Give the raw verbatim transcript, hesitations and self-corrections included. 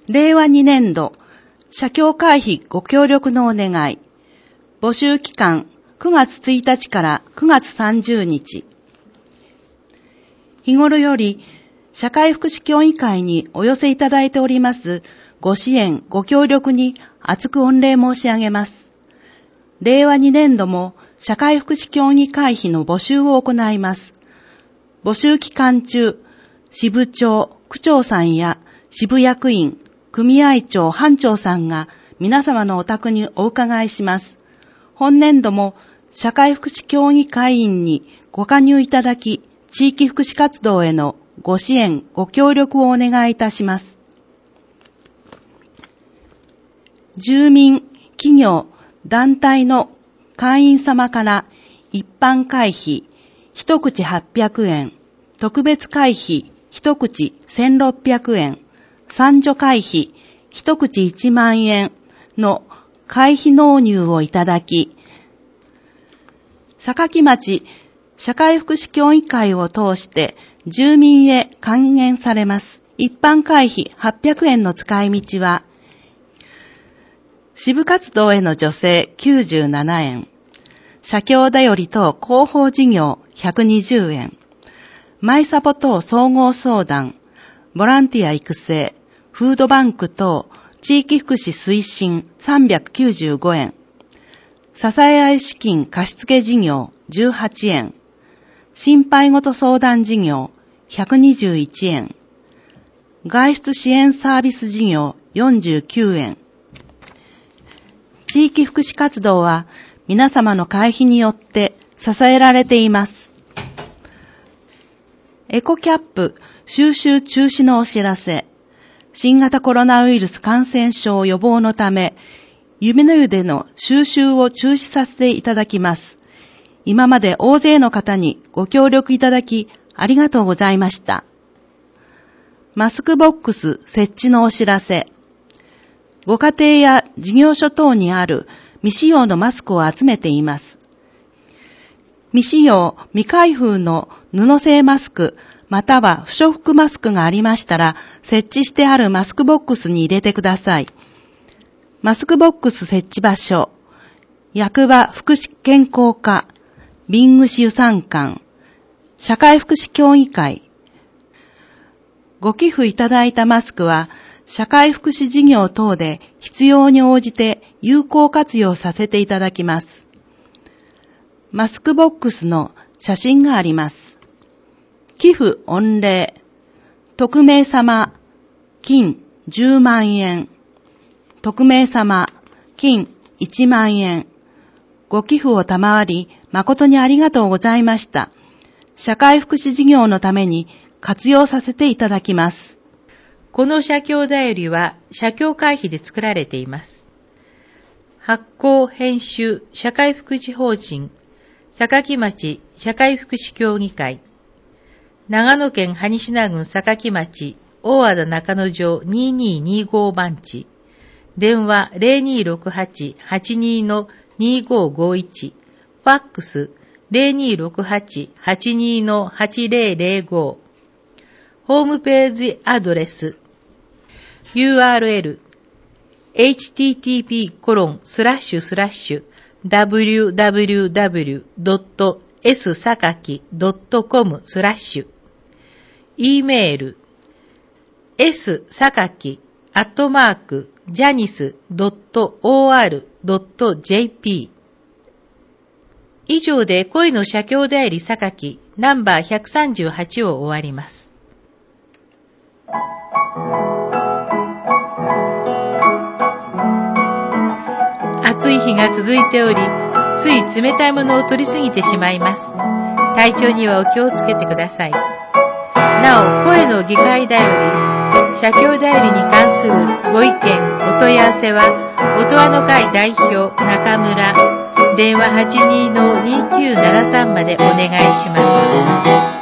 れいわにねんど、社協会費ご協力のお願い。募集期間くがつついたちからくがつさんじゅうにち。日頃より社会福祉協議会にお寄せいただいておりますご支援、ご協力に厚く御礼申し上げます。れいわにねんども社会福祉協議会費の募集を行います。募集期間中、支部長、区長さんや支部役員、組合長、班長さんが皆様のお宅にお伺いします。本年度も社会福祉協議会員にご加入いただき、地域福祉活動へのご支援、ご協力をお願いいたします。住民、企業、団体の会員様から一般会費一口はっぴゃくえん、特別会費一口せんろっぴゃくえん、参助会費一口いちまんえんの会費納入をいただき、坂城町社会福祉協議会を通して住民へ還元されます。一般会費はっぴゃくえんの使い道は、支部活動への助成きゅうじゅうななえん、社協だより等広報事業ひゃくにじゅうえん、マイサポ等総合相談、ボランティア育成、フードバンク等地域福祉推進さんびゃくきゅうじゅうごえん、支え合い資金貸付事業じゅうはちえん、心配ごと相談事業ひゃくにじゅういちえん、外出支援サービス事業よんじゅうきゅうえん。地域福祉活動は皆様の会費によって支えられています。エコキャップ収集中止のお知らせ。新型コロナウイルス感染症予防のため、夢の湯での収集を中止させていただきます。今まで大勢の方にご協力いただきありがとうございました。マスクボックス設置のお知らせ。ご家庭や事業所等にある未使用のマスクを集めています。未使用、未開封の布製マスク、または不織布マスクがありましたら、設置してあるマスクボックスに入れてください。マスクボックス設置場所、役場福祉健康課、ビングシ予算館、社会福祉協議会。ご寄付いただいたマスクは、社会福祉事業等で必要に応じて有効活用させていただきます。マスクボックスの写真があります。寄付御礼、匿名様、金じゅうまんえん、匿名様、金いちまんえん。ご寄付を賜り、誠にありがとうございました。社会福祉事業のために活用させていただきます。 この社協だよりは社協会費で作られています。発行編集社会福祉法人坂城町社会福祉協議会、長野県羽西名郡坂城町大和田中野城にーにーにーご番地、電話 ゼロにーろくはち はちにーのにーごーごいち、ファックス ゼロにーろくはち はちにーのはちぜろぜろご、ホームページアドレス ユーアールエル エイチティーティーピーコロンスラッシュスラッシュダブリューダブリューダブリュードットエスさかきドットコムスラッシュ、 E メール s さかきアットマークジャニスドットオーアールドットジェーピー。 以上で恋の社協代理榊ナンバーひゃくさんじゅうはちを終わります。暑い日が続いており、つい冷たいものを取りすぎてしまいます。体調にはお気をつけてください。なお、声の議会だより、社協代理に関するご意見、お問い合わせは、音羽の会代表中村、電話 はちにーのにーきゅうななさん までお願いします。